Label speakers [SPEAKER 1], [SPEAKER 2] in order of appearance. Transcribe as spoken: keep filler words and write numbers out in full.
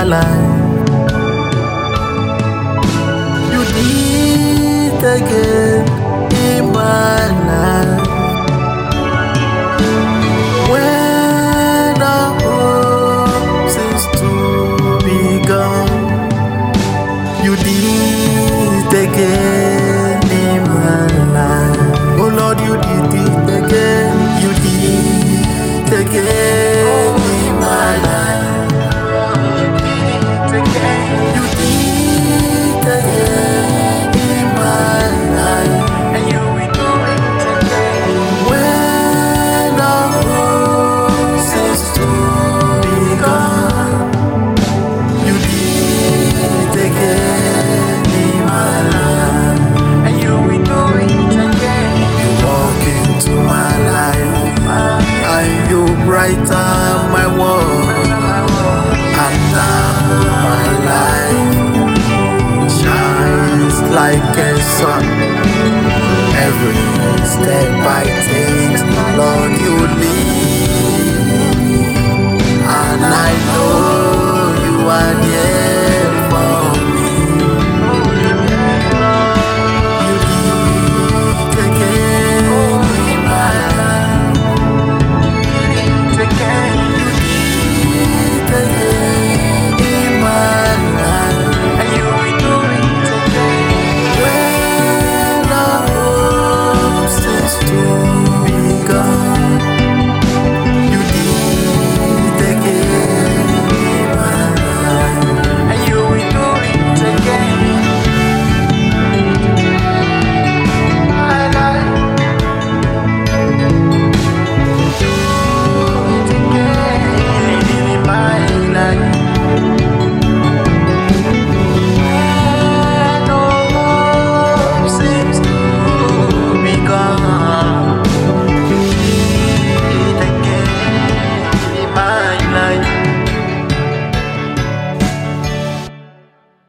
[SPEAKER 1] life. You did again in my life. When our hope seems to be gone, you did again in my life. Oh Lord, you did it again. You did it again in my life. You did it again in my life. And you will do it again. When our hope seems to be gone, you did it again in my life. And you will do it again. You walk into my life, and you brighten my world. And now my life shines like a sun. Every step I take, Lord, you lead